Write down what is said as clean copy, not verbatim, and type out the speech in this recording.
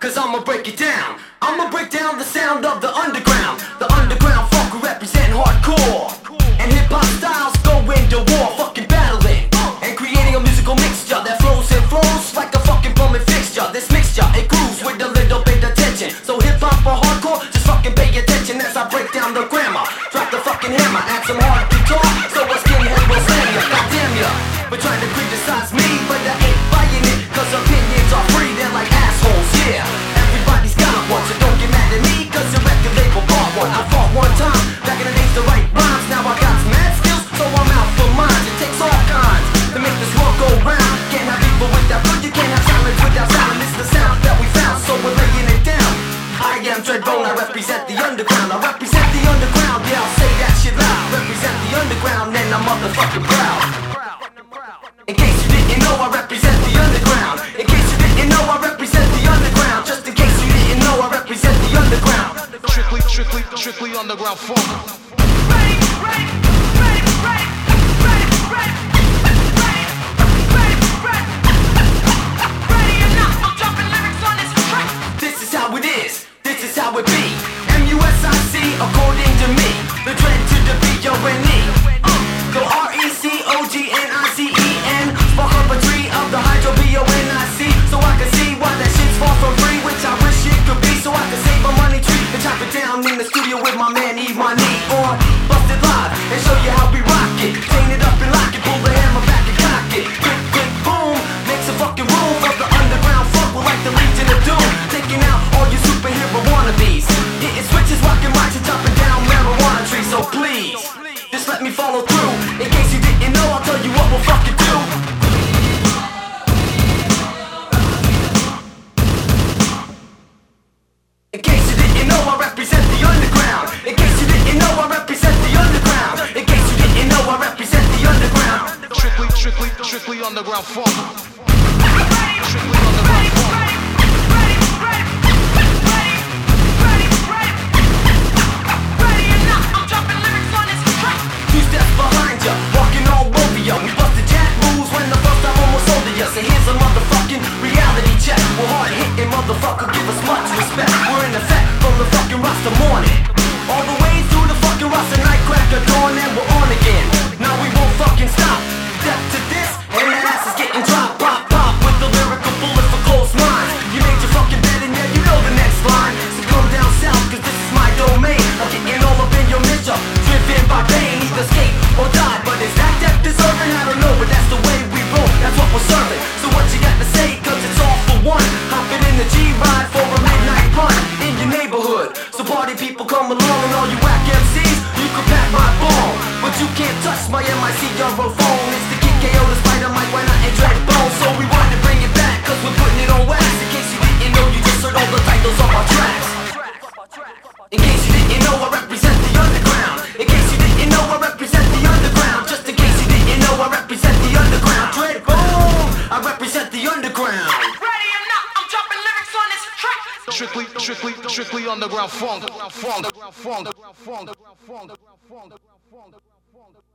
cause I'ma break it down. I'ma break down the sound of the underground. The underground funk will represent hardcore, and hip-hop styles go into war, fucking battling and creating a musical mixture that flows and flows like a fucking plumbing fixture. This mixture, it grooves with a little bit of tension. So hip-hop or hardcore, just fucking pay attention as I break down the grammar. Drop the fucking hammer, add some hard guitar, so a skinhead will slam ya. Goddamn ya, but trying to criticize me, but I ain't buying it, cause opinions are free, they're like assholes, yeah. Everybody's got one, so don't get mad at me, cause the record label bought one. I fought one time, back in the days to write rhymes. Now I got some mad skills, so I'm out for mine. It takes all kinds to make this world go round. Can't have people without good, you can't have silence without sound. It's the sound that we found, so we're laying it down. I am Dreadbone, I represent the underground. I represent the underground, yeah, I'll say that shit loud. Represent the underground, and I'm motherfucking proud. In case you didn't know, I represent the underground. In case you didn't know, I represent the underground. Just in case you didn't know, I represent the underground. Strictly underground funk. This is how it is, this is how it be. M-U-S-I-C, according to me. The dread to the B-O-N-E. Go R-E-C-O-G-N-I-C-E-N. Spark up a tree of the hydro-B-O-N-I-C. So I can see why that shit's far from free, which I wish it could be, so I can save my money tree and chop it down in the studio with my man Eve Money. Or bust it live and show you how we rock it. Chain it up and lock it, pull the hammer back and cock it. Click, click, boom, makes a fucking room for the underground funk. We're like the Legion of Doom, taking out all you superhero wannabes. Hitting switches, rocking mics and chopping down marijuana trees. So please, just let me follow through. In case you didn't know, I'll tell you what we'll fucking do. In case you didn't know, I represent the underground. In case you didn't know, I represent the underground. In case you didn't know, I represent the underground. Strictly underground funk. Strictly underground funk. Two steps behind ya, walking all over ya. We busted jack moves when the first time almost sold ya. So here's a motherfucking reality check. We're hard hitting, motherfucker, give us much respect. We're in effect from the fucking Rasta morning all the way through the fucking Rasta nightcracker dawn, and we're on again. Now we won't fucking stop. Step to this, and that ass is getting dropped. Pop, pop, with the lyrical bullet for close minds. You made your fucking bed and yeah, you know the next line. So come down south, cause this is my domain. I'm getting all up in your mission, driven by pain. Either escape or die, but is that death deserving? I don't know, but that's the way we roll, that's what we're serving. So what you got to say, cause it's all for one. Hopping in the G-Ride for a midnight run in your neighborhood. So party people come along, and all you whack MCs, you can pack my ball, but you can't touch my MIC Euro phone. It's the Kid KO, the Spider Mike, why not and Dreadbone? So we want to bring it back, cause we're putting it on wax. In case you didn't know, you just heard all the titles of our tracks. In case you didn't know, I represent the underground. In case you didn't know, I represent the underground. Just in case you didn't know, I represent the underground. Dreadbone, I represent the underground. Ready or not, I'm dropping lyrics on this track. Strictly underground funk.